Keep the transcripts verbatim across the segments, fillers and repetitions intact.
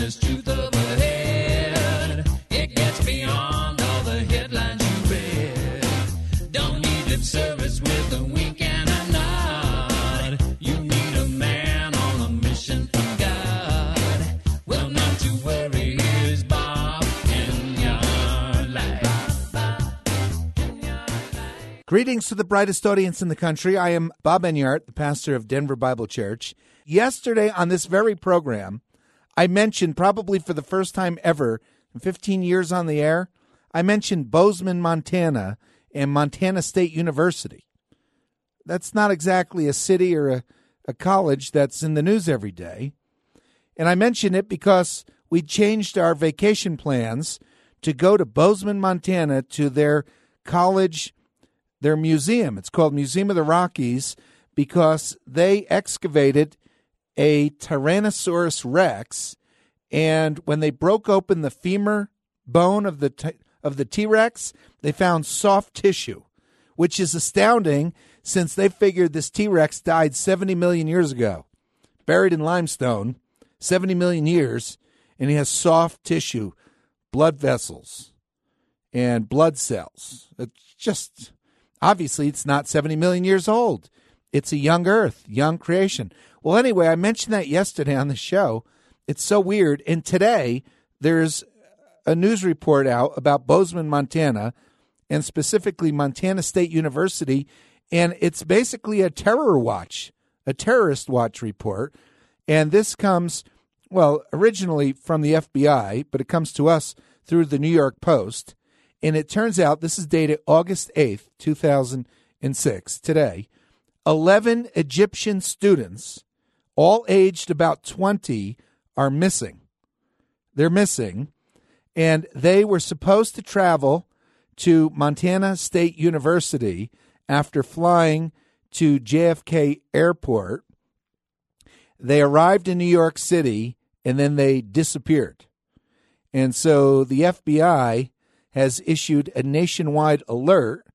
there's truth overhead. It gets beyond all the headlines you read. Don't need lip service with a wink and a nod. You need a man on a mission from God. Well, not to worry, here's Bob in your life. Greetings to the brightest audience in the country. I am Bob Enyart, the pastor of Denver Bible Church. Yesterday on this very program, I mentioned, probably for the first time ever in fifteen years on the air, I mentioned Bozeman, Montana, and Montana State University. That's not exactly a city or a, a college that's in the news every day. And I mention it because we changed our vacation plans to go to Bozeman, Montana, to their college, their museum. It's called Museum of the Rockies because they excavated a Tyrannosaurus Rex, and when they broke open the femur bone of the t- of the T-Rex, they found soft tissue, which is astounding since they figured this T-Rex died seventy million years ago, buried in limestone, seventy million years, and he has soft tissue, blood vessels, and blood cells. It's just, obviously, it's not seventy million years old. It's a young earth, young creation. Well, anyway, I mentioned that yesterday on the show. It's so weird. And today, there's a news report out about Bozeman, Montana, and specifically Montana State University. And it's basically a terror watch, a terrorist watch report. And this comes, well, originally from the F B I, but it comes to us through the New York Post. And it turns out, this is dated August eighth, two thousand six, today, eleven Egyptian students, all aged about twenty, are missing. They're missing, and they were supposed to travel to Montana State University after flying to J F K Airport. They arrived in New York City, and then they disappeared. And so the F B I has issued a nationwide alert,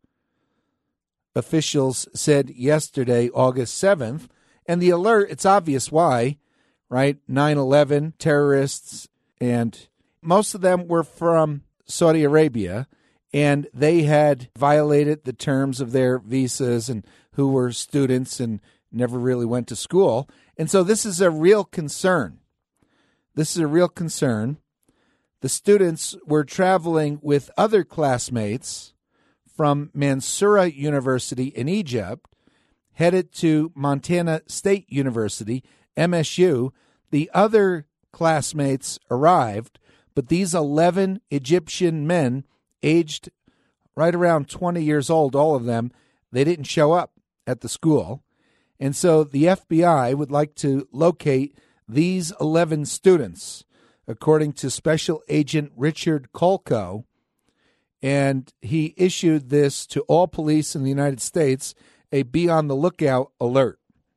officials said yesterday, August seventh. And the alert, it's obvious why, right? nine eleven, terrorists, and most of them were from Saudi Arabia, and they had violated the terms of their visas and who were students and never really went to school. And so this is a real concern. This is a real concern. The students were traveling with other classmates from Mansoura University in Egypt, headed to Montana State University, M S U. The other classmates arrived, but these eleven Egyptian men, aged right around twenty years old, all of them, they didn't show up at the school. And so the F B I would like to locate these eleven students, according to Special Agent Richard Kolko. And he issued this to all police in the United States, a be on the lookout alert.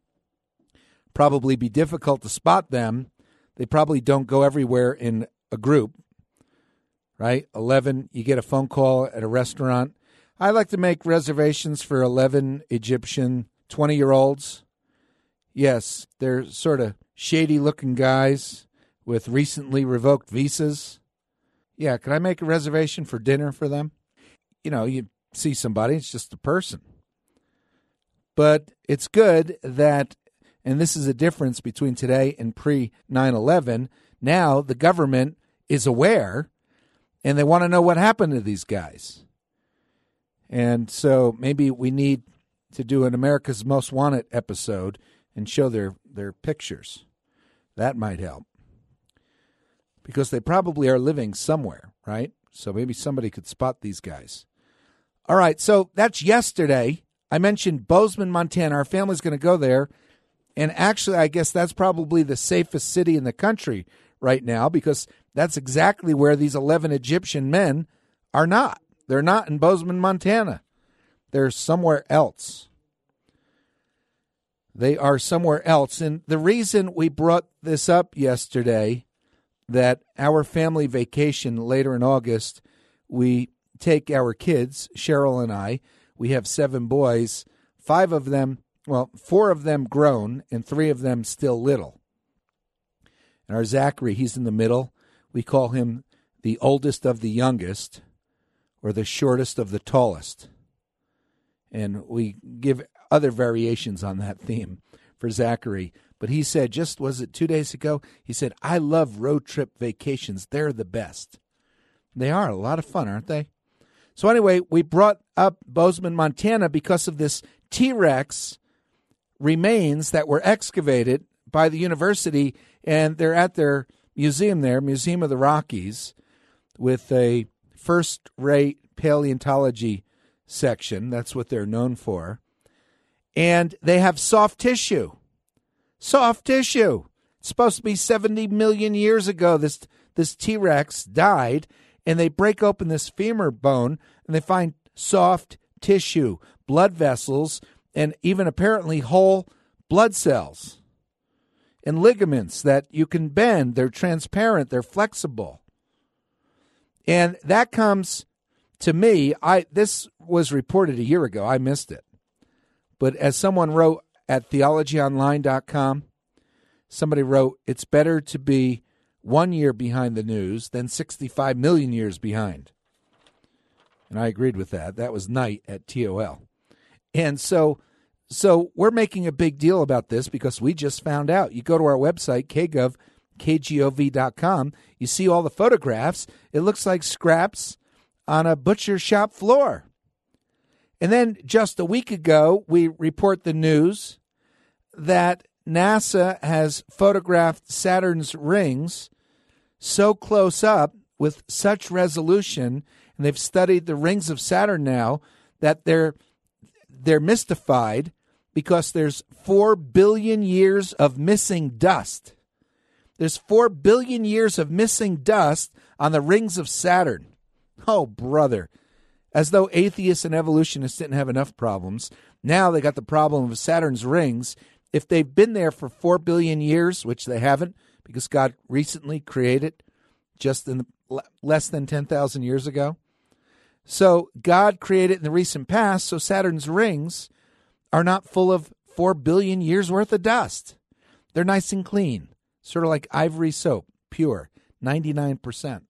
Probably be difficult to spot them. They probably don't go everywhere in a group, right? eleven, you get a phone call at a restaurant. I like to make reservations for eleven Egyptian twenty-year-olds. Yes, they're sort of shady-looking guys with recently revoked visas. Yeah, can I make a reservation for dinner for them? You know, you see somebody, it's just a person. But it's good that, and this is a difference between today and pre nine eleven, now the government is aware and they want to know what happened to these guys. And so maybe we need to do an America's Most Wanted episode and show their, their pictures. That might help. Because they probably are living somewhere, right? So maybe somebody could spot these guys. All right, so that's yesterday. I mentioned Bozeman, Montana. Our family's going to go there. And actually, I guess that's probably the safest city in the country right now because that's exactly where these eleven Egyptian men are not. They're not in Bozeman, Montana. They're somewhere else. They are somewhere else. And the reason we brought this up yesterday, that our family vacation later in August, we take our kids, Cheryl and I. We have seven boys, five of them, well, four of them grown and three of them still little. And our Zachary, he's in the middle. We call him the oldest of the youngest, or the shortest of the tallest. And we give other variations on that theme for Zachary. But he said, just was it two days ago? He said, I love road trip vacations. They're the best. They are a lot of fun, aren't they? So anyway, we brought up Bozeman, Montana because of this T-Rex remains that were excavated by the university, and they're at their museum there, Museum of the Rockies, with a first-rate paleontology section. That's what they're known for. And they have soft tissue. Soft tissue. It's supposed to be seventy million years ago this this T-Rex died, and they break open this femur bone, and they find soft tissue, blood vessels, and even apparently whole blood cells and ligaments that you can bend. They're transparent. They're flexible. And that comes to me. I this was reported a year ago. I missed it. But as someone wrote at theology online dot com, somebody wrote, it's better to be one year behind the news than sixty-five million years behind. And I agreed with that. That was Knight at T O L. And so so we're making a big deal about this because we just found out. You go to our website, k gov, k gov dot com, you see all the photographs. It looks like scraps on a butcher shop floor. And then just a week ago, we report the news that NASA has photographed Saturn's rings so close up with such resolution, and they've studied the rings of Saturn now, that they're they're mystified because there's four billion years of missing dust. There's four billion years of missing dust on the rings of Saturn. Oh, brother. As though atheists and evolutionists didn't have enough problems. Now they got the problem of Saturn's rings. If they've been there for four billion years, which they haven't, because God recently created just in the, less than ten thousand years ago. So God created in the recent past, so Saturn's rings are not full of four billion years worth of dust. They're nice and clean, sort of like ivory soap, pure, ninety-nine percent.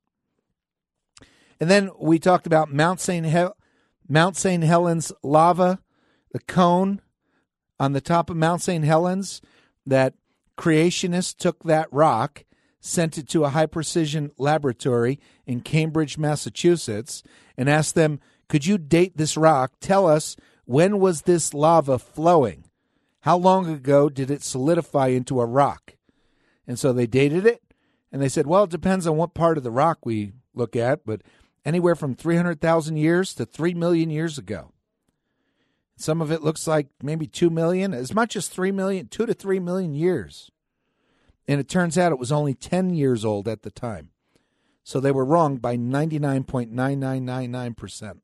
And then we talked about Mount Saint Hel- Mount Saint Helens lava, the cone on the top of Mount Saint Helens, that creationists took that rock, sent it to a high-precision laboratory in Cambridge, Massachusetts, and asked them, could you date this rock? Tell us, when was this lava flowing? How long ago did it solidify into a rock? And so they dated it, and they said, well, it depends on what part of the rock we look at, but anywhere from three hundred thousand years to three million years ago. Some of it looks like maybe two million, as much as three million, two to three million years. And it turns out it was only ten years old at the time. So they were wrong by ninety-nine point nine nine nine nine percent.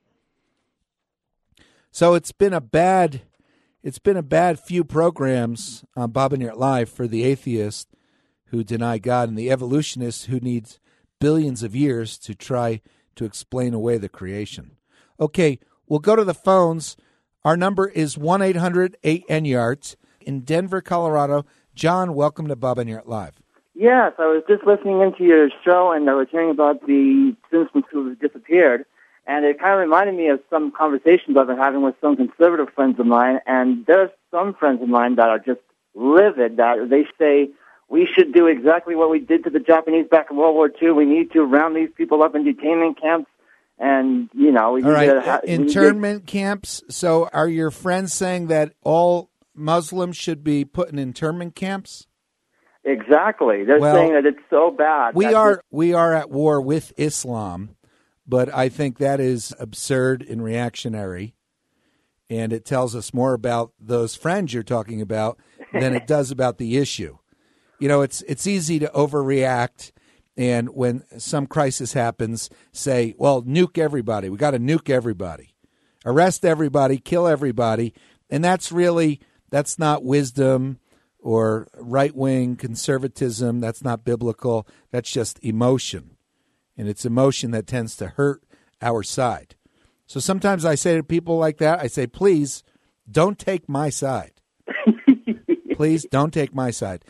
So it's been a bad, it's been a bad few programs on Bob and Yurt Live for the atheists who deny God and the evolutionists who need billions of years to try to explain away the creation. Okay, we'll go to the phones. Our number is one eight hundred eight N Y A R T in Denver, Colorado. John, welcome to Bob and Yurt Live. Yes, I was just listening into your show, and I was hearing about the Simpsons who disappeared, and it kind of reminded me of some conversations I've been having with some conservative friends of mine, and there are some friends of mine that are just livid, that they say, we should do exactly what we did to the Japanese back in World War Two. We need to round these people up in detainment camps, and, you know... We all right, to ha- internment to- camps. So are your friends saying that all Muslims should be put in internment camps? Exactly. They're well, saying that it's so bad. We are we are at war with Islam, but I think that is absurd and reactionary, and it tells us more about those friends you're talking about than it does about the issue. You know, it's it's easy to overreact, and when some crisis happens, say, well, nuke everybody. We got to nuke everybody. Arrest everybody, kill everybody. And that's really, that's not wisdom or right-wing conservatism. That's not biblical. That's just emotion. And it's emotion that tends to hurt our side. So sometimes I say to people like that, I say, please, don't take my side. Please don't take my side.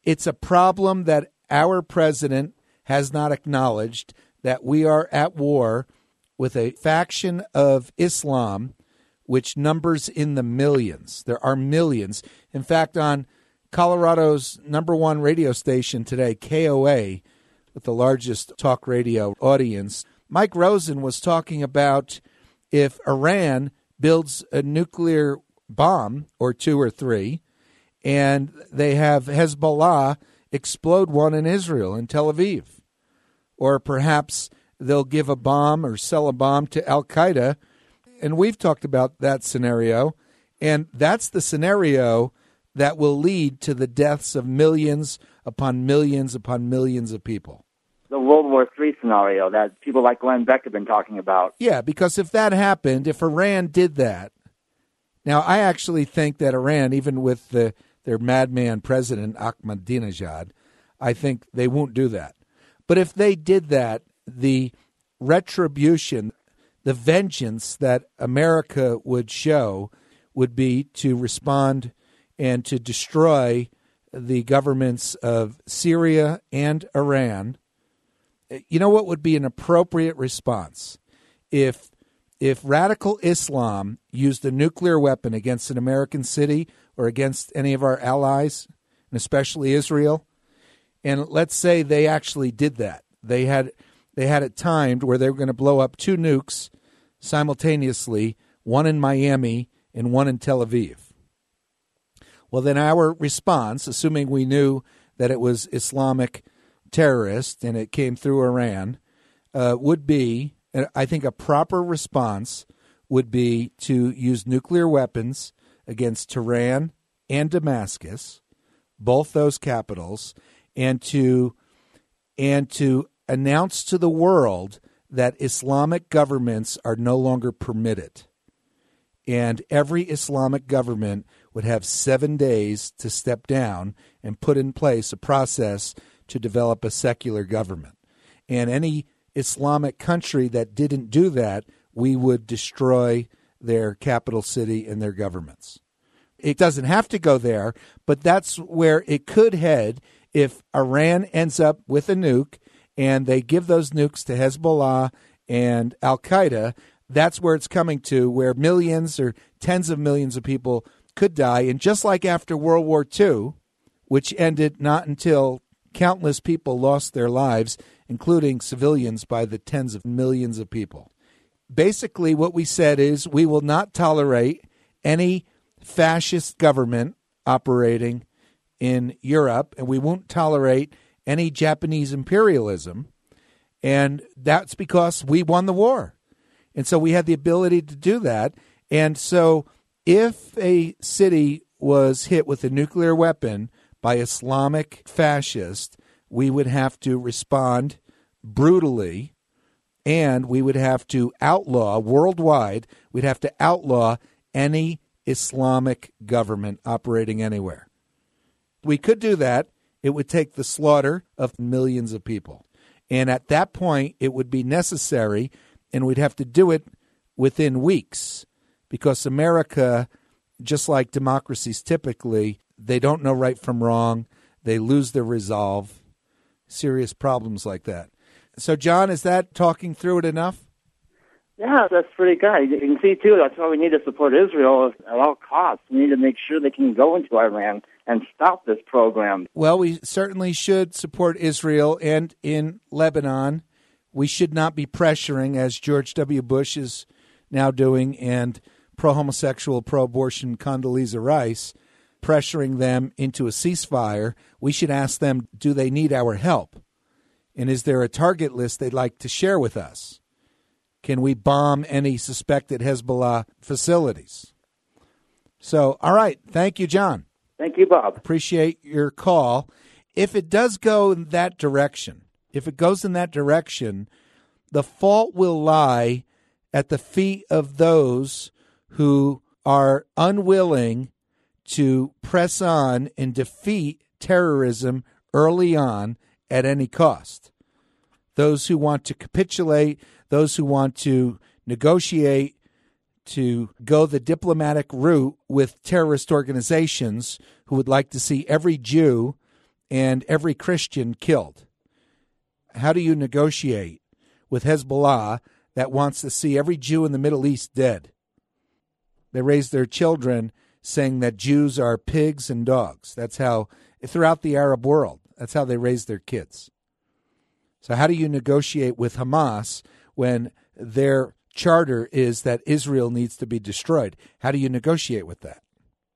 It's a problem that our president has not acknowledged, that we are at war with a faction of Islam which numbers in the millions. There are millions. In fact, on Colorado's number one radio station today, K O A, with the largest talk radio audience, Mike Rosen was talking about if Iran builds a nuclear bomb or two or three, and they have Hezbollah explode one in Israel, in Tel Aviv. Or perhaps they'll give a bomb or sell a bomb to Al-Qaeda. And we've talked about that scenario. And that's the scenario that will lead to the deaths of millions upon millions upon millions of people. The World War Three scenario that people like Glenn Beck have been talking about. Yeah, because if that happened, if Iran did that, now I actually think that Iran, even with the, their madman president, Ahmadinejad, I think they won't do that. But if they did that, the retribution, the vengeance that America would show would be to respond and to destroy the governments of Syria and Iran. You know what would be an appropriate response? If if radical Islam used a nuclear weapon against an American city or against any of our allies, and especially Israel, and let's say they actually did that. They had they had it timed where they were going to blow up two nukes simultaneously, one in Miami and one in Tel Aviv. Well, then our response, assuming we knew that it was Islamic terrorists and it came through Iran, uh, would be, I think a proper response would be to use nuclear weapons against Tehran and Damascus, both those capitals, and to and to announce to the world that Islamic governments are no longer permitted. And every Islamic government would have seven days to step down and put in place a process to develop a secular government. And any Islamic country that didn't do that, we would destroy their capital city and their governments. It doesn't have to go there, but that's where it could head if Iran ends up with a nuke and they give those nukes to Hezbollah and Al-Qaeda. That's where it's coming to, where millions or tens of millions of people could die. And just like after World War Two, which ended not until countless people lost their lives, including civilians, by the tens of millions of people. Basically, what we said is we will not tolerate any fascist government operating in Europe, and we won't tolerate any Japanese imperialism. And that's because we won the war. And so we had the ability to do that. And so if a city was hit with a nuclear weapon by Islamic fascists, we would have to respond brutally, and we would have to outlaw worldwide, we'd have to outlaw any Islamic government operating anywhere. We could do that. It would take the slaughter of millions of people. And at that point, it would be necessary, and we'd have to do it within weeks, because America, just like democracies typically, they don't know right from wrong. They lose their resolve. Serious problems like that. So, John, is that talking through it enough? Yeah, that's pretty good. You can see, too, that's why we need to support Israel at all costs. We need to make sure they can go into Iran and stop this program. Well, we certainly should support Israel, and in Lebanon, we should not be pressuring, as George W. Bush is now doing, and pro-homosexual, pro-abortion Condoleezza Rice, pressuring them into a ceasefire. We should ask them, do they need our help? And is there a target list they'd like to share with us? Can we bomb any suspected Hezbollah facilities? So, all right. Thank you, John. Thank you, Bob. Appreciate your call. If it does go in that direction, if it goes in that direction, the fault will lie at the feet of those who are unwilling to press on and defeat terrorism early on at any cost. Those who want to capitulate, those who want to negotiate, to go the diplomatic route with terrorist organizations who would like to see every Jew and every Christian killed. How do you negotiate with Hezbollah that wants to see every Jew in the Middle East dead? They raise their children saying that Jews are pigs and dogs. That's how, throughout the Arab world, that's how they raise their kids. So how do you negotiate with Hamas when their charter is that Israel needs to be destroyed? How do you negotiate with that?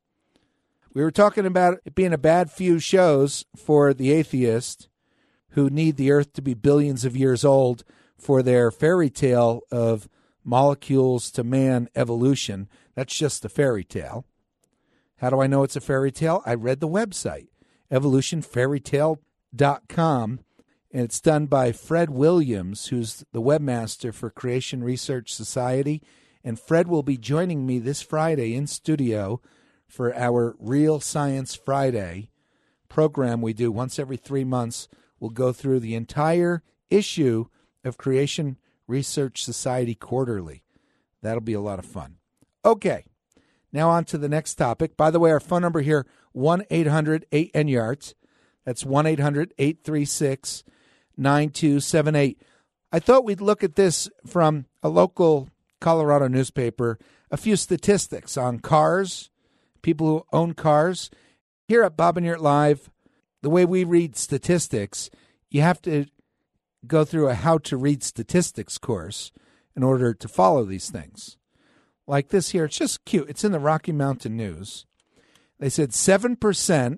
We were talking about it being a bad few shows for the atheists who need the earth to be billions of years old for their fairy tale of molecules to man evolution. That's just a fairy tale. How do I know it's a fairy tale? I read the website, evolution fairy tale dot com, and it's done by Fred Williams, who's the webmaster for Creation Research Society. And Fred will be joining me this Friday in studio for our Real Science Friday program we do once every three months. We'll go through the entire issue of Creation Research Society Quarterly. That'll be a lot of fun. Okay, now on to the next topic. By the way, our phone number here, one eight hundred eight N Y A R T. That's one eight hundred eight three six nine two seven eight. I thought we'd look at this from a local Colorado newspaper, a few statistics on cars, people who own cars. Here at Bob and Yurt Live, the way we read statistics, you have to go through a how to read statistics course in order to follow these things. Like this here, it's just cute. It's in the Rocky Mountain News. They said seven percent,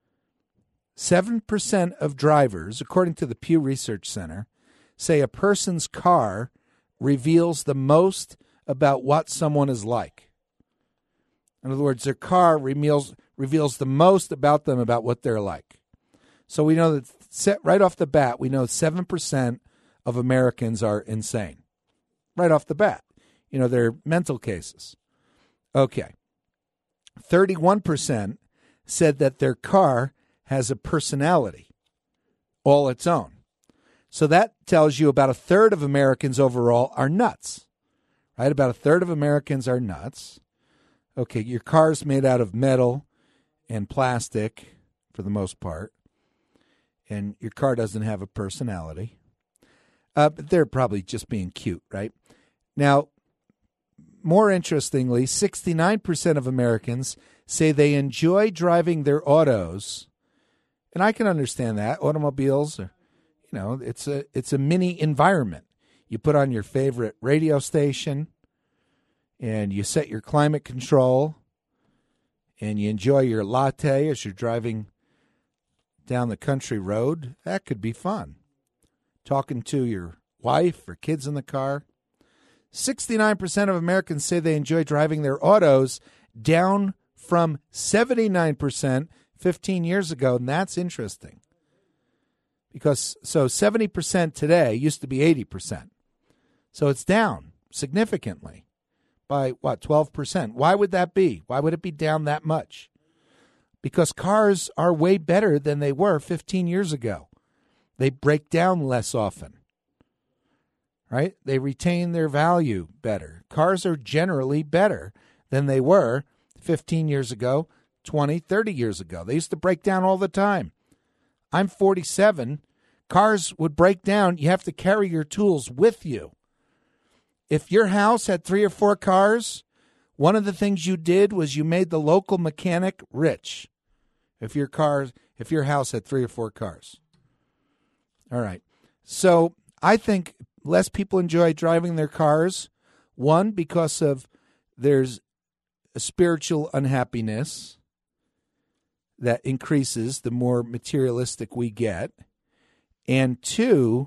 seven percent of drivers, according to the Pew Research Center, say a person's car reveals the most about what someone is like. In other words, their car reveals, reveals the most about them, about what they're like. So we know that set right off the bat, we know seven percent of Americans are insane. Right off the bat. You know, they're mental cases. Okay. thirty-one percent said that their car has a personality all its own. So that tells you about a third of Americans overall are nuts. Right? About a third of Americans are nuts. Okay, your car's made out of metal and plastic for the most part. And your car doesn't have a personality. Uh, but they're probably just being cute, right? Now, more interestingly, sixty-nine percent of Americans say they enjoy driving their autos. And I can understand that. Automobiles, are, you know, it's a it's a mini environment. You put on your favorite radio station, and you set your climate control, and you enjoy your latte as you're driving down the country road. That could be fun. Talking to your wife or kids in the car. sixty-nine percent of Americans say they enjoy driving their autos, down from seventy-nine percent fifteen years ago, and that's interesting. Because, so seventy percent today used to be eighty percent. So it's down significantly by, what, twelve percent. Why would that be? Why would it be down that much? Because cars are way better than they were fifteen years ago. They break down less often. Right? They retain their value better. Cars are generally better than they were fifteen years ago, twenty, thirty years ago. They used to break down all the time. I'm forty-seven. Cars would break down. You have to carry your tools with you. If your house had three or four cars, one of the things you did was you made the local mechanic rich. If your car, if your house had three or four cars. All right. So I think less people enjoy driving their cars. One, because of there's a spiritual unhappiness that increases the more materialistic we get. And two,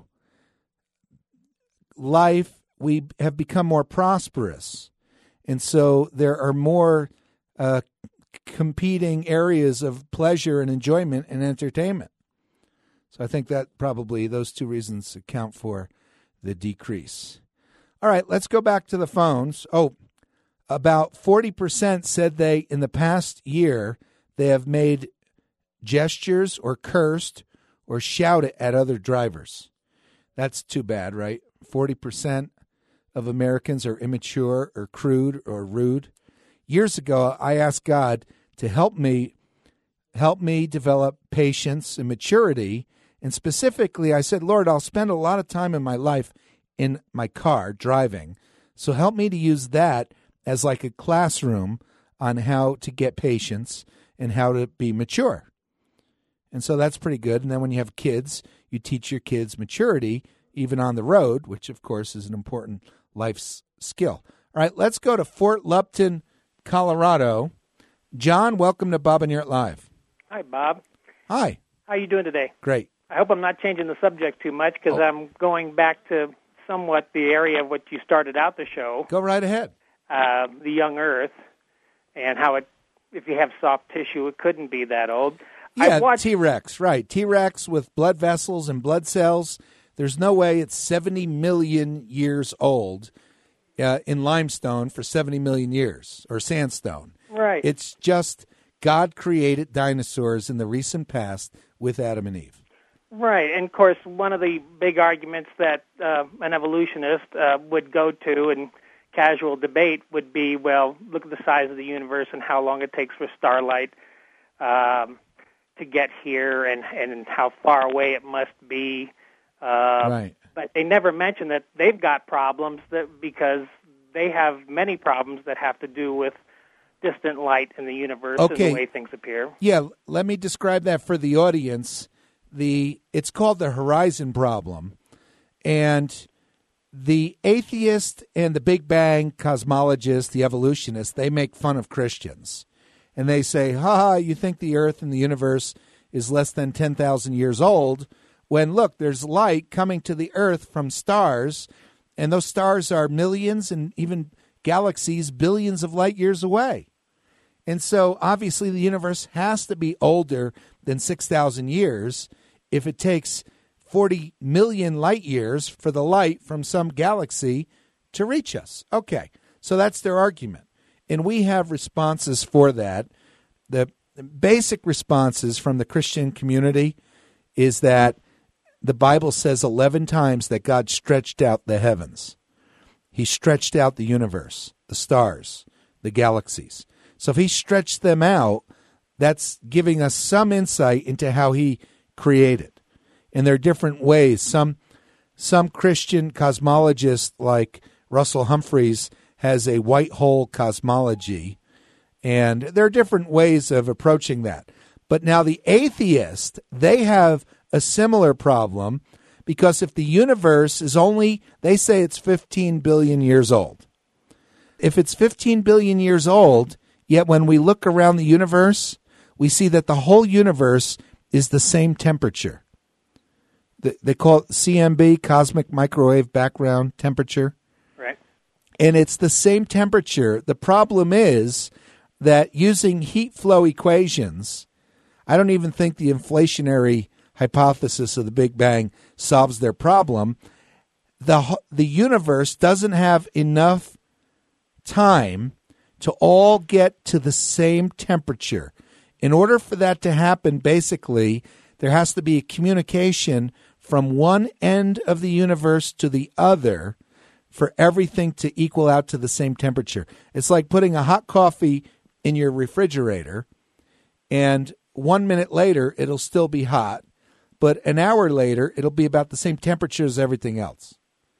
life, we have become more prosperous. And so there are more uh, competing areas of pleasure and enjoyment and entertainment. So I think that probably those two reasons account for the decrease. All right, let's go back to the phones. Oh, about forty percent said they, in the past year, they have made gestures or cursed or shouted at other drivers. That's too bad, right? forty percent of Americans are immature or crude or rude. Years ago, I asked God to help me help me develop patience and maturity. And specifically, I said, Lord, I'll spend a lot of time in my life in my car driving. So help me to use that as like a classroom on how to get patience and how to be mature. And so that's pretty good. And then when you have kids, you teach your kids maturity, even on the road, which, of course, is an important life s- skill. All right, let's go to Fort Lupton, Colorado. John, welcome to Bob and Yurt Live. Hi, Bob. Hi. How are you doing today? Great. I hope I'm not changing the subject too much because Oh. I'm going back to somewhat the area of what you started out the show, Go right ahead. uh, the young Earth, and how it, if you have soft tissue, it couldn't be that old. Yeah, I've watched, T-Rex, right. T-Rex with blood vessels and blood cells. There's no way it's seventy million years old uh, in limestone for seventy million years, or sandstone. right. It's just God created dinosaurs in the recent past with Adam and Eve. Right, and of course, one of the big arguments that uh, an evolutionist uh, would go to in casual debate would be, well, look at the size of the universe and how long it takes for starlight um, to get here, and, and how far away it must be. Uh, Right. But they never mention that they've got problems that because they have many problems that have to do with distant light in the universe Okay. and the way things appear. Yeah, let me describe that for the audience. The it's called the horizon problem, and the atheist and the Big Bang cosmologist, the evolutionist, they make fun of Christians, and they say, "Ha ha! You think the Earth and the universe is less than ten thousand years old? When look, there's light coming to the Earth from stars, and those stars are millions and even galaxies billions of light years away." And so, obviously, the universe has to be older than six thousand years if it takes forty million light years for the light from some galaxy to reach us. Okay, so that's their argument. And we have responses for that. The basic responses from the Christian community is that the Bible says eleven times that God stretched out the heavens. He stretched out the universe, the stars, the galaxies. So if he stretched them out, that's giving us some insight into how he created. And there are different ways. Some some Christian cosmologists like Russell Humphreys has a white hole cosmology. And there are different ways of approaching that. But now the atheists, they have a similar problem because if the universe is only, they say it's fifteen billion years old. If it's fifteen billion years old, yet when we look around the universe, we see that the whole universe is the same temperature. They call it C M B, cosmic microwave background temperature. Right. And it's the same temperature. The problem is that using heat flow equations, I don't even think the inflationary hypothesis of the Big Bang solves their problem. The, the universe doesn't have enough time to all get to the same temperature. In order for that to happen, basically, there has to be a communication from one end of the universe to the other for everything to equal out to the same temperature. It's like putting a hot coffee in your refrigerator, and one minute later, it'll still be hot, but an hour later, it'll be about the same temperature as everything else.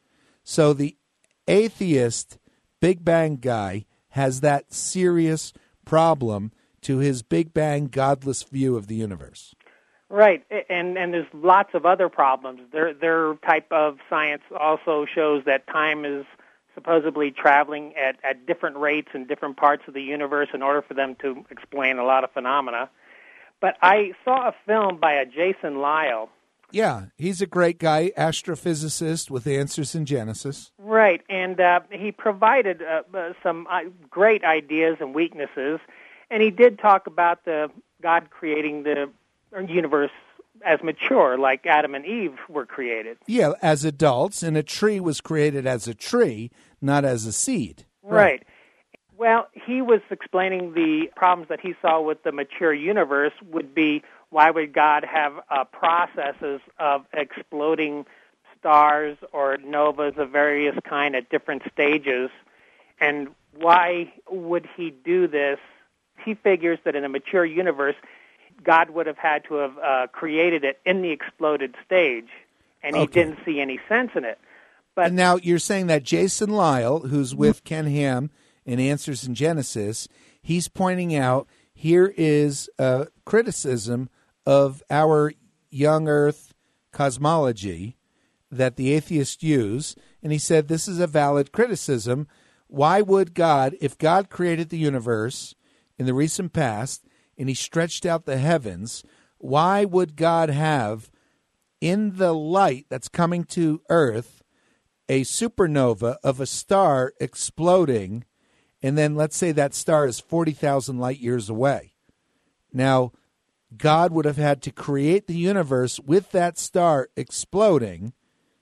So the atheist Big Bang guy has that serious problem to his Big Bang godless view of the universe. Right, and and there's lots of other problems. Their their type of science also shows that time is supposedly traveling at, at different rates in different parts of the universe in order for them to explain a lot of phenomena. But I saw a film by a Jason Lyle. Yeah, he's a great guy, astrophysicist with answers in Genesis. Right, and uh, he provided uh, uh, some uh, great ideas and weaknesses, and he did talk about the God creating the universe as mature, like Adam and Eve were created. Yeah, as adults, and a tree was created as a tree, not as a seed. Right. right. Well, he was explaining the problems that he saw with the mature universe would be why would God have uh, processes of exploding stars or novas of various kind at different stages, and why would he do this? He figures that in a mature universe, God would have had to have uh, created it in the exploded stage, and he Okay. didn't see any sense in it. But And now you're saying that Jason Lyle, who's with Ken Ham in Answers in Genesis, he's pointing out here is a criticism of our young earth cosmology that the atheists use, and he said this is a valid criticism. Why would God, if God created the universe in the recent past and he stretched out the heavens, why would God have in the light that's coming to earth a supernova of a star exploding, and then let's say that star is forty thousand light years away? Now, God would have had to create the universe with that star exploding,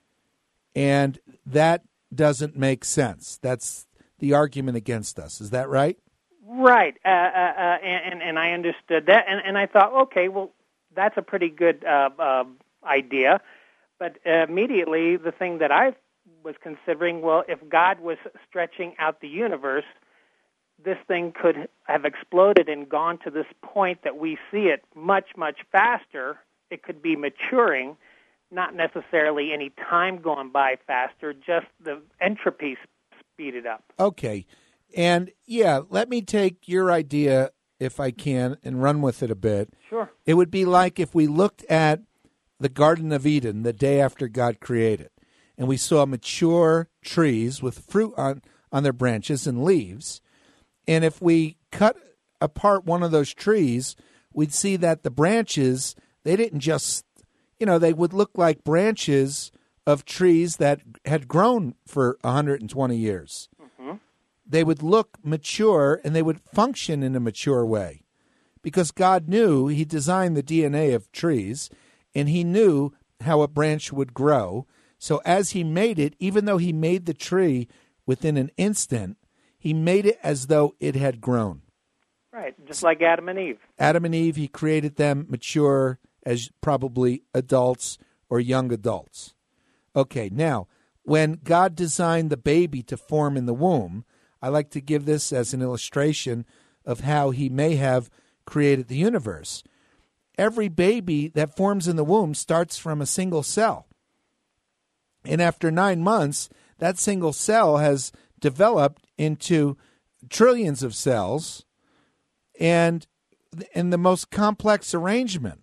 and that doesn't make sense. That's the argument against us. Is that right? right, uh, uh, uh, and and I understood that, and and I thought, okay, well, that's a pretty good uh, uh, idea. But uh, immediately, the thing that I was considering, well, if God was stretching out the universe, this thing could have exploded and gone to this point that we see it much, much faster. It could be maturing, not necessarily any time going by faster, just the entropy speeded up. Okay. And, yeah, let me take your idea, if I can, and run with it a bit. Sure. It would be like if we looked at the Garden of Eden the day after God created, and we saw mature trees with fruit on, on their branches and leaves. And if we cut apart one of those trees, we'd see that the branches, they didn't just, you know, they would look like branches of trees that had grown for one hundred twenty years. Mm-hmm. They would look mature, and they would function in a mature way. Because God knew, he designed the D N A of trees, and he knew how a branch would grow. So as he made it, even though he made the tree within an instant, he made it as though it had grown. Right, just like Adam and Eve. Adam and Eve, he created them mature as probably adults or young adults. Okay, now, when God designed the baby to form in the womb, I like to give this as an illustration of how he may have created the universe. Every baby that forms in the womb starts from a single cell. And after nine months, that single cell has developed into trillions of cells and in the most complex arrangement.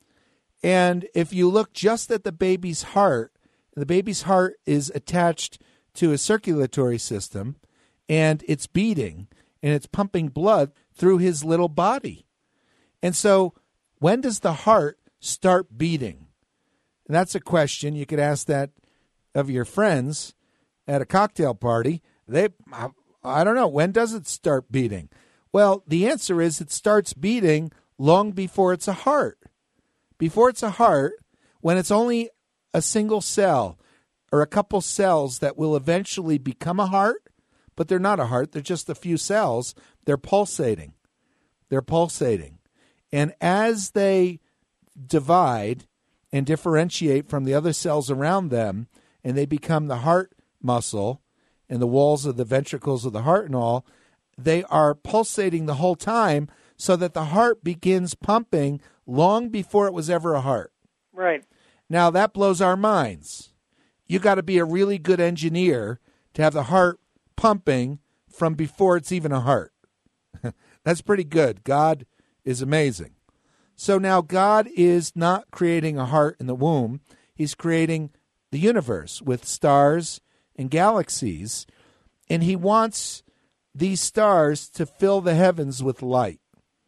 And if you look just at the baby's heart, the baby's heart is attached to a circulatory system, and it's beating, and it's pumping blood through his little body. And so when does the heart start beating? And that's a question. You could ask that of your friends at a cocktail party. They, I, I don't know, when does it start beating? Well, the answer is it starts beating long before it's a heart. Before it's a heart, when it's only a single cell or a couple cells that will eventually become a heart, but they're not a heart, they're just a few cells, they're pulsating. They're pulsating. And as they divide and differentiate from the other cells around them, and they become the heart muscle and the walls of the ventricles of the heart and all, they are pulsating the whole time so that the heart begins pumping long before it was ever a heart. Right. Now, that blows our minds. You got to be a really good engineer to have the heart pumping from before it's even a heart. That's pretty good. God is amazing. So now God is not creating a heart in the womb. He's creating the universe with stars and galaxies, and he wants these stars to fill the heavens with light.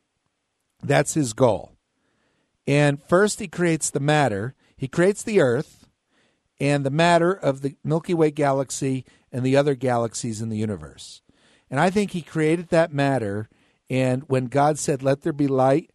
That's his goal. And first he creates the matter. He creates the earth and the matter of the Milky Way galaxy and the other galaxies in the universe. And I think he created that matter, and when God said, let there be light,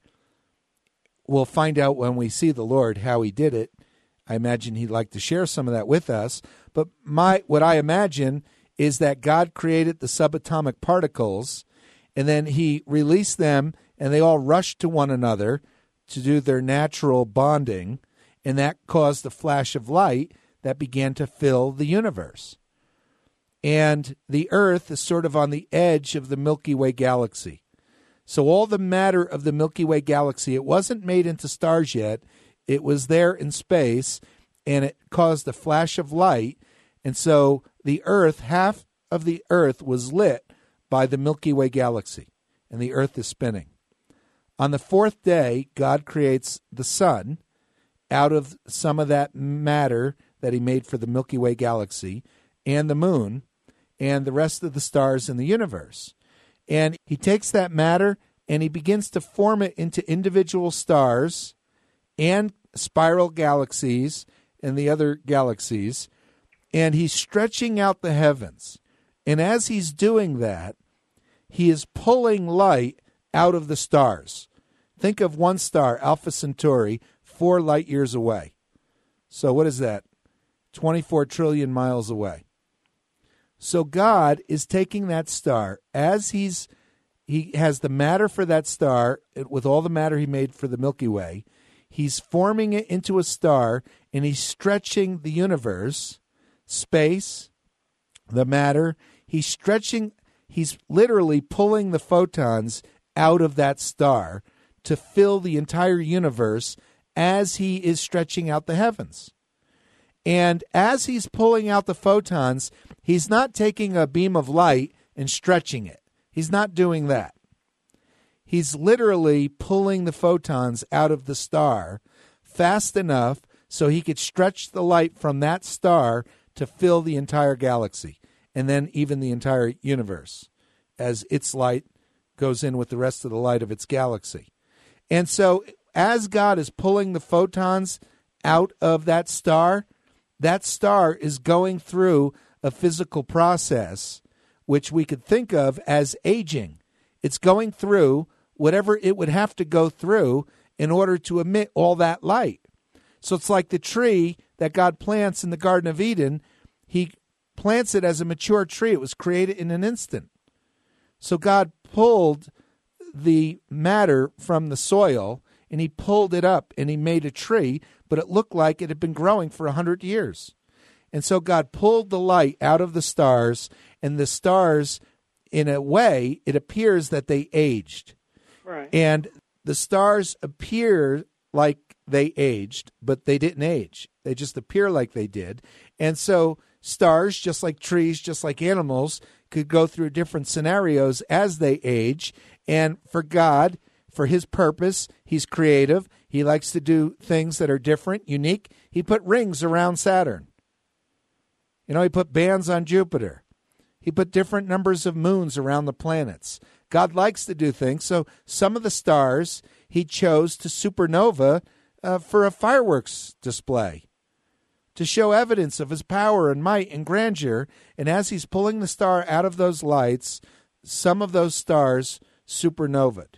we'll find out when we see the Lord how he did it. I imagine he'd like to share some of that with us. But my what I imagine is that God created the subatomic particles, and then he released them, and they all rushed to one another to do their natural bonding, and that caused a flash of light that began to fill the universe. And the Earth is sort of on the edge of the Milky Way galaxy. So all the matter of the Milky Way galaxy, it wasn't made into stars yet. It was there in space, and it caused a flash of light. And so the Earth, half of the Earth was lit by the Milky Way galaxy, and the Earth is spinning. On the fourth day, God creates the sun out of some of that matter that he made for the Milky Way galaxy, and the moon, and the rest of the stars in the universe. And he takes that matter and he begins to form it into individual stars and spiral galaxies and the other galaxies. And he's stretching out the heavens. And as he's doing that, he is pulling light out of the stars. Think of one star, Alpha Centauri, four light years away. So what is that? twenty-four trillion miles away. So God is taking that star as he's he has the matter for that star with all the matter he made for the Milky Way. He's forming it into a star, and he's stretching the universe, space, the matter. He's stretching, he's literally pulling the photons out of that star to fill the entire universe as he is stretching out the heavens. And as he's pulling out the photons, he's not taking a beam of light and stretching it. He's not doing that. He's literally pulling the photons out of the star fast enough so he could stretch the light from that star to fill the entire galaxy, and then even the entire universe, as its light goes in with the rest of the light of its galaxy. And so as God is pulling the photons out of that star, that star is going through a physical process which we could think of as aging. It's going through whatever it would have to go through in order to emit all that light. So it's like the tree that God plants in the Garden of Eden. He plants it as a mature tree. It was created in an instant. So God pulled the matter from the soil, and he pulled it up, and he made a tree, but it looked like it had been growing for a hundred years. And so God pulled the light out of the stars, and the stars, in a way, it appears that they aged. Right. And the stars appear like they aged, but they didn't age. They just appear like they did. And so stars, just like trees, just like animals, could go through different scenarios as they age. And for God, for his purpose, he's creative. He likes to do things that are different, unique. He put rings around Saturn. You know, he put bands on Jupiter. He put different numbers of moons around the planets. God likes to do things. So some of the stars he chose to supernova uh, for a fireworks display, to show evidence of his power and might and grandeur. And as he's pulling the star out of those lights, some of those stars supernovaed.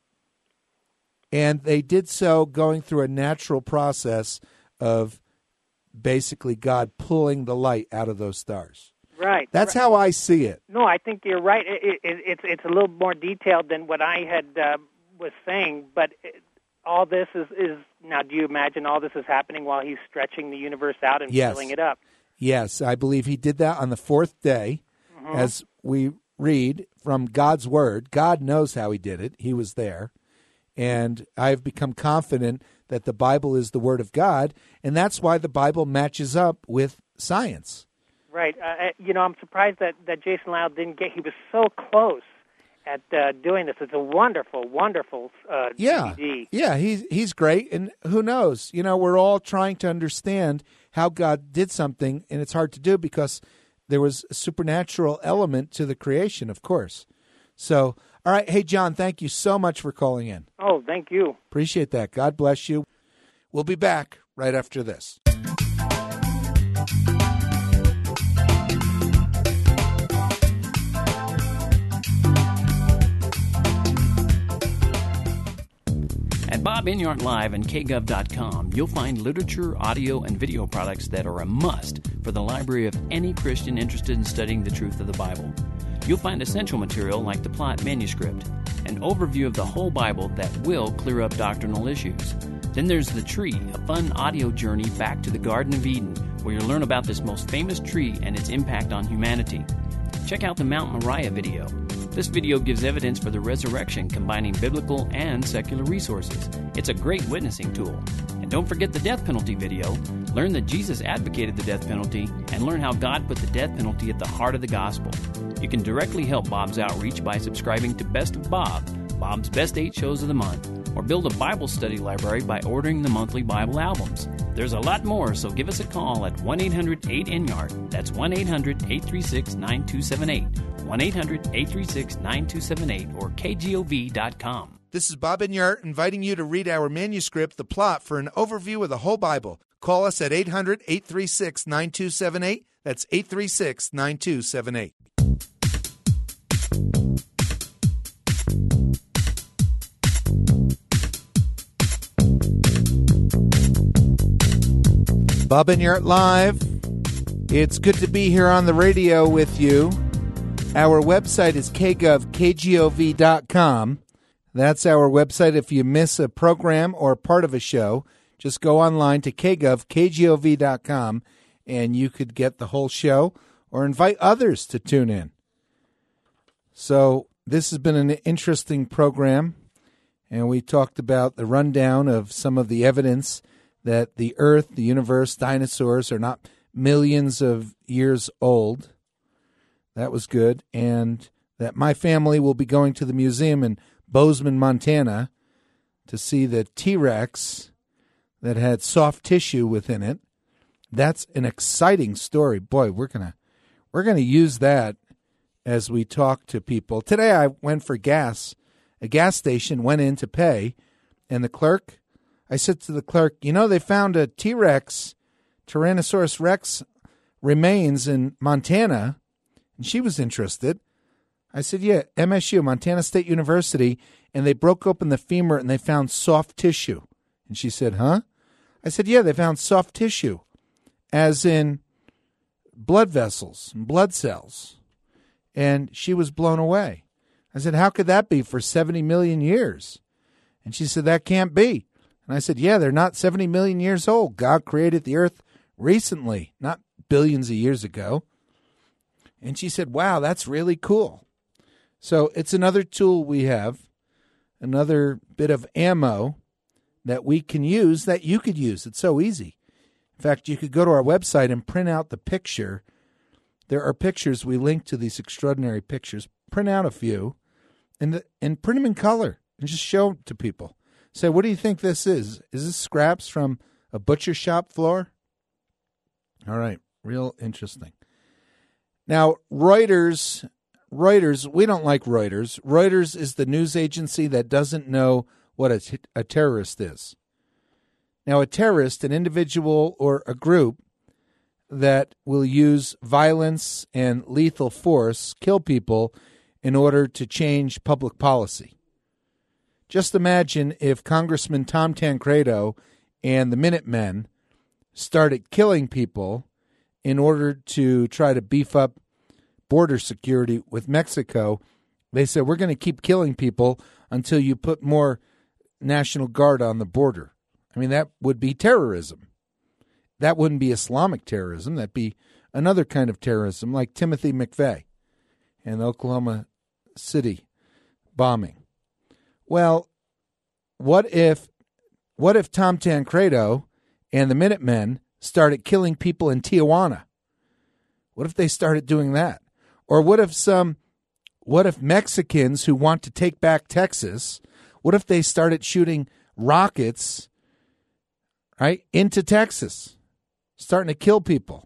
And they did so going through a natural process of basically God pulling the light out of those stars. Right. That's right. how I see it. No, I think you're right. It, it, it's it's a little more detailed than what I had uh, was saying, but it, all this is, is now. Do you imagine all this is happening while he's stretching the universe out and Yes. filling it up? Yes, I believe he did that on the fourth day, Mm-hmm. as we read from God's word. God knows how he did it. He was there. And I've become confident that the Bible is the word of God, and that's why the Bible matches up with science. Right. Uh, you know, I'm surprised that, that Jason Lyle didn't get. He was so close at uh, doing this. It's a wonderful, wonderful uh, Yeah, D V D. yeah, he's he's great, and who knows? You know, we're all trying to understand how God did something, and it's hard to do because there was a supernatural element to the creation, of course. So, all right, hey John, thank you so much for calling in. Oh, thank you. Appreciate that. God bless you. We'll be back right after this. At Bob Inyart Live and K Gov dot com, you'll find literature, audio, and video products that are a must for the library of any Christian interested in studying the truth of the Bible. You'll find essential material like the Plot Manuscript, an overview of the whole Bible that will clear up doctrinal issues. Then there's The Tree, a fun audio journey back to the Garden of Eden, where you'll learn about this most famous tree and its impact on humanity. Check out the Mount Moriah video. This video gives evidence for the resurrection, combining biblical and secular resources. It's a great witnessing tool. And don't forget the death penalty video. Learn that Jesus advocated the death penalty, and learn how God put the death penalty at the heart of the gospel. You can directly help Bob's outreach by subscribing to Best of Bob, Bob's Best Eight Shows of the Month, or build a Bible study library by ordering the monthly Bible albums. There's a lot more, so give us a call at one eight hundred eight N Y A R D. That's one eight hundred eight three six nine two seven eight, one eight hundred eight three six nine two seven eight, or K G O V dot com. This is Bob Enyart inviting you to read our manuscript, The Plot, for an overview of the whole Bible. Call us at eight hundred eight three six nine two seven eight. That's eight three six nine two seven eight. Bob Enyart Live. It's good to be here on the radio with you. Our website is k gov k g o v dot com. That's our website. If you miss a program or part of a show, just go online to k gov k g o v dot com and you could get the whole show or invite others to tune in. So this has been an interesting program, and we talked about the rundown of some of the evidence that the earth, the universe, dinosaurs are not millions of years old. That was good. And that my family will be going to the museum in Bozeman, Montana, to see the T-Rex that had soft tissue within it. That's an exciting story. Boy, we're gonna we're gonna use that as we talk to people. Today I went for gas. A gas station, went in to pay, and the clerk, I said to the clerk, you know, they found a T-Rex, Tyrannosaurus Rex remains in Montana, and she was interested. I said, yeah, M S U, Montana State University, and they broke open the femur and they found soft tissue. And she said, huh? I said, yeah, they found soft tissue, as in blood vessels and blood cells. And she was blown away. I said, how could that be for seventy million years? And she said, that can't be. And I said, yeah, they're not seventy million years old. God created the earth recently, not billions of years ago. And she said, wow, that's really cool. So it's another tool we have, another bit of ammo that we can use that you could use. It's so easy. In fact, you could go to our website and print out the picture. There are pictures. We link to these extraordinary pictures. Print out a few and, the, and print them in color and just show them to people. Say, what do you think this is? Is this scraps from a butcher shop floor? All right, real interesting. Now, Reuters, Reuters, we don't like Reuters. Reuters is the news agency that doesn't know what a, a terrorist is. Now, a terrorist, an individual or a group that will use violence and lethal force, kill people in order to change public policy. Just imagine if Congressman Tom Tancredo and the Minutemen started killing people in order to try to beef up border security with Mexico. They said, we're going to keep killing people until you put more National Guard on the border. I mean, that would be terrorism. That wouldn't be Islamic terrorism. That'd be another kind of terrorism, like Timothy McVeigh and the Oklahoma City bombing. Well, what if what if Tom Tancredo and the Minutemen started killing people in Tijuana? What if they started doing that? Or what if some what if Mexicans who want to take back Texas, what if they started shooting rockets, right, into Texas, starting to kill people?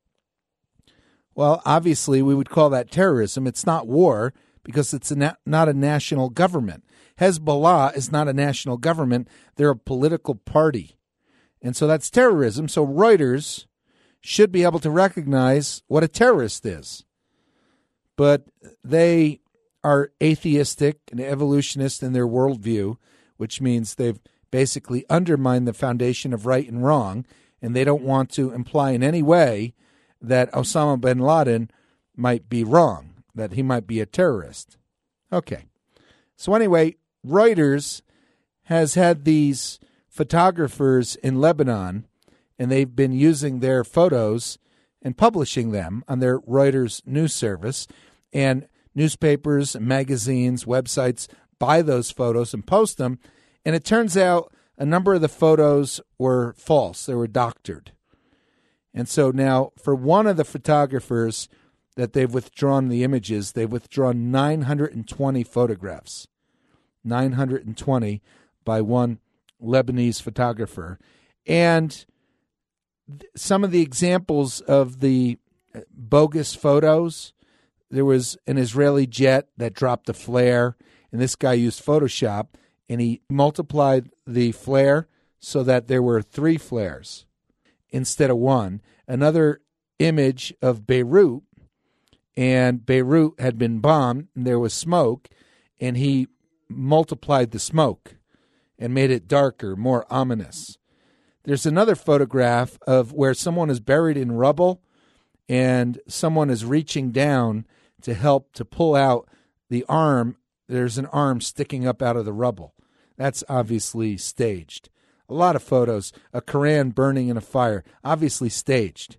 Well, obviously we would call that terrorism. It's not war because it's a na- not a national government. Hezbollah is not a national government. They're a political party. And so that's terrorism. So Reuters should be able to recognize what a terrorist is. But they are atheistic and evolutionist in their worldview, which means they've basically undermined the foundation of right and wrong, and they don't want to imply in any way that Osama bin Laden might be wrong, that he might be a terrorist. Okay. So anyway, Reuters has had these photographers in Lebanon, and they've been using their photos and publishing them on their Reuters news service. And newspapers, magazines, websites buy those photos and post them. And it turns out a number of the photos were false. They were doctored. And so now for one of the photographers that they've withdrawn the images, they've withdrawn nine hundred twenty photographs. nine hundred twenty by one Lebanese photographer. And th- some of the examples of the bogus photos, there was an Israeli jet that dropped a flare, and this guy used Photoshop, and he multiplied the flare so that there were three flares instead of one. Another image of Beirut, and Beirut had been bombed, and there was smoke, and he multiplied the smoke and made it darker, more ominous. There's another photograph of where someone is buried in rubble, and someone is reaching down to help to pull out the arm. There's an arm sticking up out of the rubble. That's obviously staged. A lot of photos, a Quran burning in a fire, obviously staged.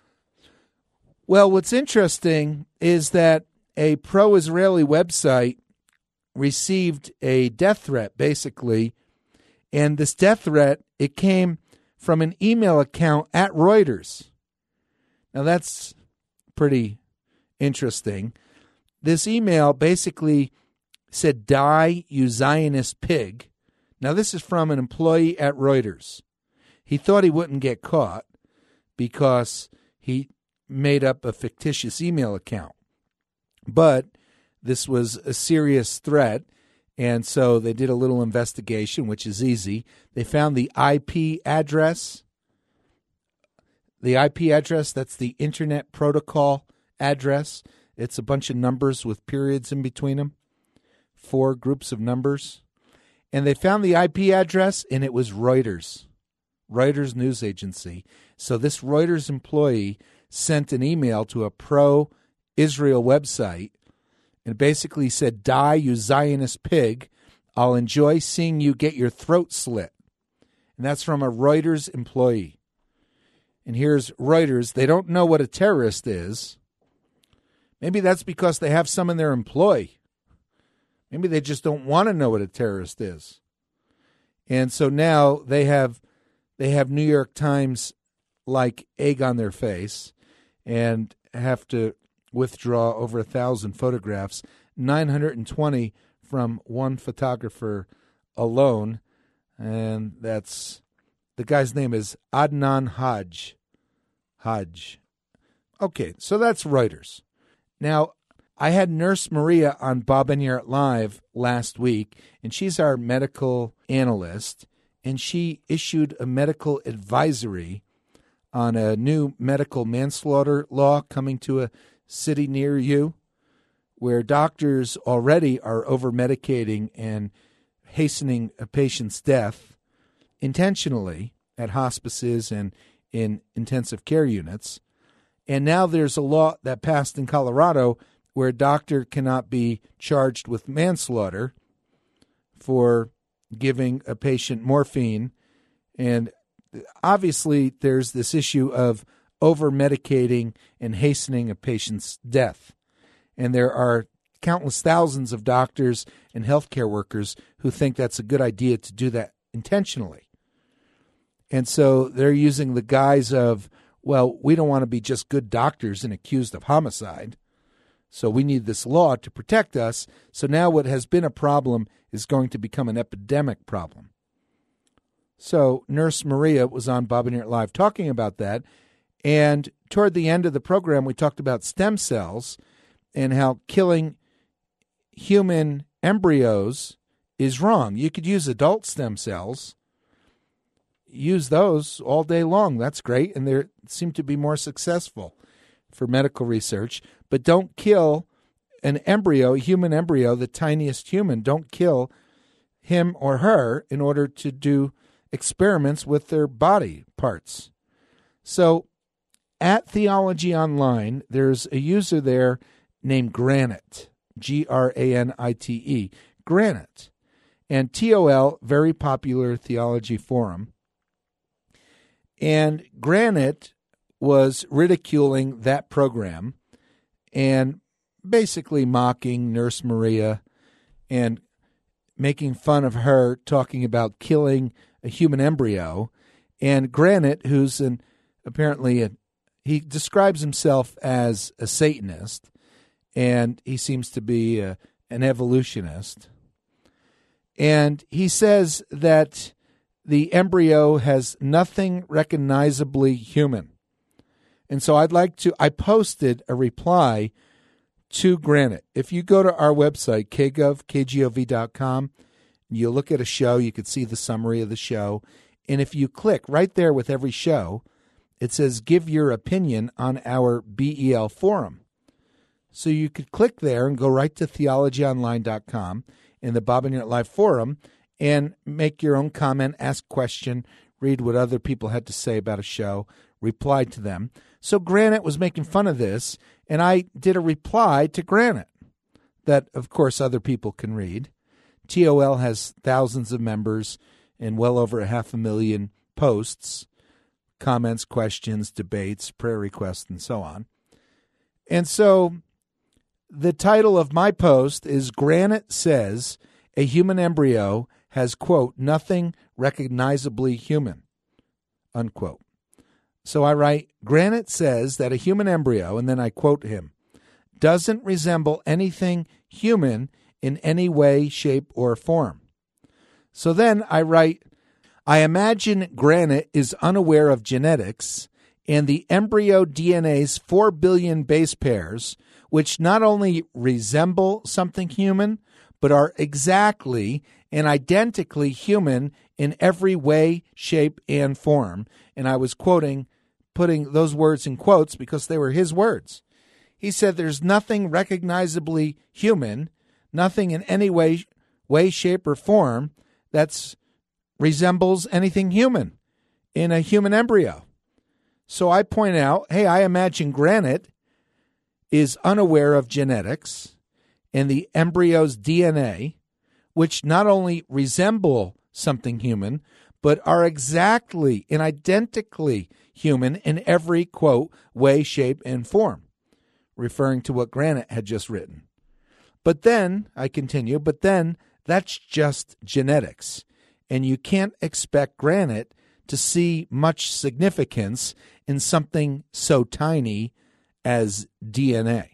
Well, what's interesting is that a pro-Israeli website received a death threat, basically, and this death threat, it came from an email account at Reuters. Now, that's pretty interesting. This email basically said, "Die, you Zionist pig." Now, this is from an employee at Reuters. He thought he wouldn't get caught because he made up a fictitious email account. But this was a serious threat, and so they did a little investigation, which is easy. They found the I P address. The I P address, that's the Internet Protocol address. It's a bunch of numbers with periods in between them, four groups of numbers. And they found the I P address, and it was Reuters, Reuters news agency. So this Reuters employee sent an email to a pro-Israel website and basically said, "Die, you Zionist pig. I'll enjoy seeing you get your throat slit." And that's from a Reuters employee. And here's Reuters. They don't know what a terrorist is. Maybe that's because they have some in their employ. Maybe they just don't want to know what a terrorist is. And so now they have they have New York Times like egg on their face and have to withdraw over a thousand photographs, nine hundred twenty from one photographer alone. And that's, the guy's name is Adnan Hajj. Hajj. Okay, so that's Reuters. Now, I had Nurse Maria on Bob Enyart Live last week, and she's our medical analyst, and she issued a medical advisory on a new medical manslaughter law coming to a city near you, where doctors already are over-medicating and hastening a patient's death intentionally at hospices and in intensive care units. And now there's a law that passed in Colorado where a doctor cannot be charged with manslaughter for giving a patient morphine. And obviously there's this issue of over-medicating and hastening a patient's death. And there are countless thousands of doctors and healthcare workers who think that's a good idea to do that intentionally. And so they're using the guise of, well, we don't want to be just good doctors and accused of homicide, so we need this law to protect us. So now what has been a problem is going to become an epidemic problem. So Nurse Maria was on Bob Enyart Live talking about that, and toward the end of the program, we talked about stem cells and how killing human embryos is wrong. You could use adult stem cells, use those all day long. That's great, and they seem to be more successful for medical research. But don't kill an embryo, a human embryo, the tiniest human. Don't kill him or her in order to do experiments with their body parts. So at Theology Online, there's a user there named Granite, G R A N I T E, Granite. And T O L, very popular theology forum. And Granite was ridiculing that program and basically mocking Nurse Maria and making fun of her, talking about killing a human embryo. And Granite, who's an apparently a, he describes himself as a Satanist, and he seems to be a, an evolutionist. And he says that the embryo has nothing recognizably human. And so I'd like to, I posted a reply to Granite. If you go to our website, k gov, k gov dot com, you look at a show, you could see the summary of the show. And if you click right there with every show, it says, give your opinion on our B E L forum. So you could click there and go right to theology online dot com in the Bob and Your Life forum and make your own comment, ask question, read what other people had to say about a show, reply to them. So Granite was making fun of this, and I did a reply to Granite that, of course, other people can read. T O L has thousands of members and well over a half a million posts, comments, questions, debates, prayer requests, and so on. And so the title of my post is Granite Says a Human Embryo Has, quote, nothing recognizably human, unquote. So I write, Granite says that a human embryo, and then I quote him, doesn't resemble anything human in any way, shape, or form. So then I write, I imagine Granite is unaware of genetics and the embryo D N A's four billion base pairs, which not only resemble something human, but are exactly and identically human in every way, shape, and form. And I was quoting, putting those words in quotes because they were his words. He said there's nothing recognizably human, nothing in any way, way, shape, or form that's resembles anything human in a human embryo. So I point out, hey, I imagine Granite is unaware of genetics and the embryo's D N A, which not only resemble something human, but are exactly and identically human in every, quote, way, shape, and form, referring to what Granite had just written. But then, I continue, but then that's just genetics, and you can't expect Granite to see much significance in something so tiny as D N A.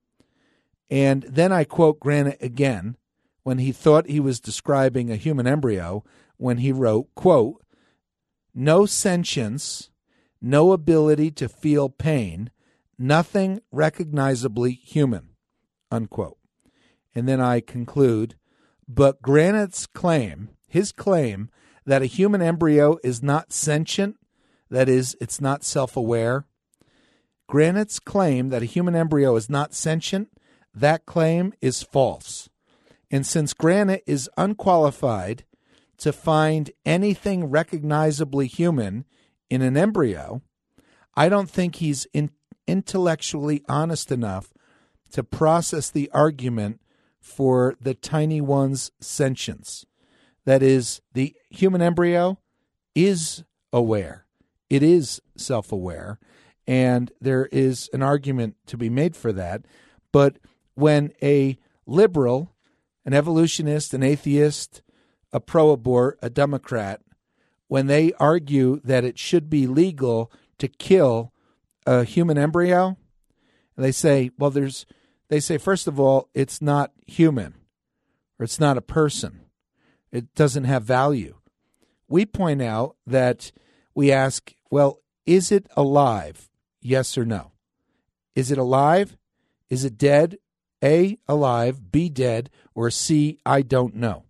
And then I quote Granite again when he thought he was describing a human embryo when he wrote, quote, no sentience, no ability to feel pain, nothing recognizably human, unquote. And then I conclude, but Granite's claim, his claim that a human embryo is not sentient, that is, it's not self-aware, Granite's claim that a human embryo is not sentient, that claim is false. And since Granite is unqualified to find anything recognizably human in an embryo, I don't think he's in, intellectually honest enough to process the argument for the tiny one's sentience. That is, the human embryo is aware. It is self-aware, and there is an argument to be made for that. But when a liberal, an evolutionist, an atheist, a pro-abort, a Democrat, when they argue that it should be legal to kill a human embryo, they say, well, there's, they say, first of all, it's not human, or it's not a person. It doesn't have value. We point out that we ask, well, is it alive? Yes or no? Is it alive? Is it dead? A, alive, B, dead, or C, I don't know.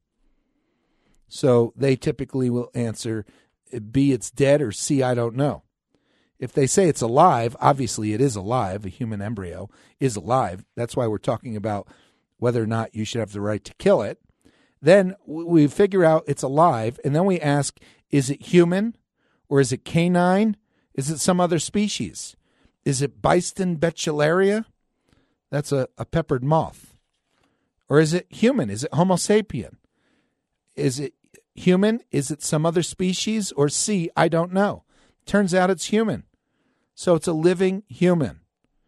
So they typically will answer B, it's dead, or C, I don't know. If they say it's alive, obviously it is alive. A human embryo is alive. That's why we're talking about whether or not you should have the right to kill it. Then we figure out it's alive, and then we ask, is it human, or is it canine? Is it some other species? Is it Byston betullaria? That's a, a peppered moth. Or is it human? Is it Homo sapien? Is it human? Is it some other species? Or C, I don't know. Turns out it's human. So it's a living human.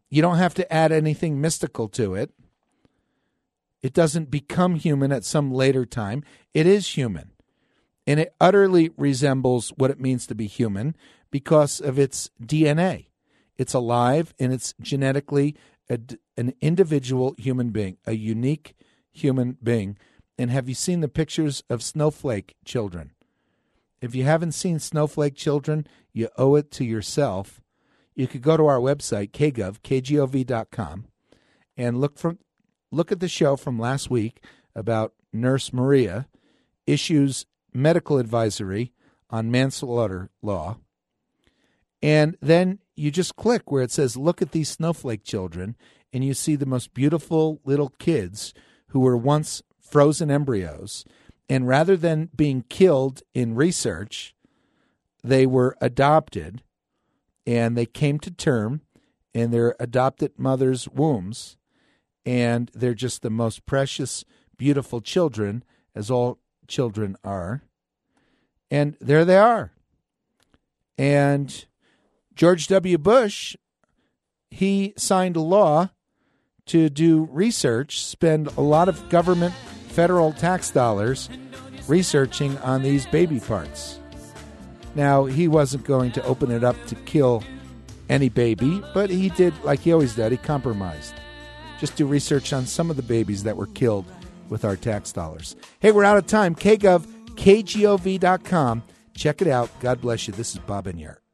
You don't have to add anything mystical to it. It doesn't become human at some later time. It is human. And it utterly resembles what it means to be human because of its D N A. It's alive, and it's genetically a, an individual human being, a unique human being. And have you seen the pictures of snowflake children? If you haven't seen snowflake children, you owe it to yourself. You could go to our website, k gov, k gov dot com, and look from look at the show from last week about Nurse Maria issues medical advisory on manslaughter law. And then you just click where it says, look at these snowflake children, and you see the most beautiful little kids who were once frozen embryos. And rather than being killed in research, they were adopted, and they came to term in their adopted mother's wombs. And they're just the most precious, beautiful children, as all children are. And there they are. And George W. Bush, he signed a law to do research, spend a lot of government federal tax dollars researching on these baby parts. Now, he wasn't going to open it up to kill any baby, but he did, like he always did, he compromised. Just do research on some of the babies that were killed with our tax dollars. Hey, we're out of time. K Gov, K G O V dot com. Check it out. God bless you. This is Bob Enyart.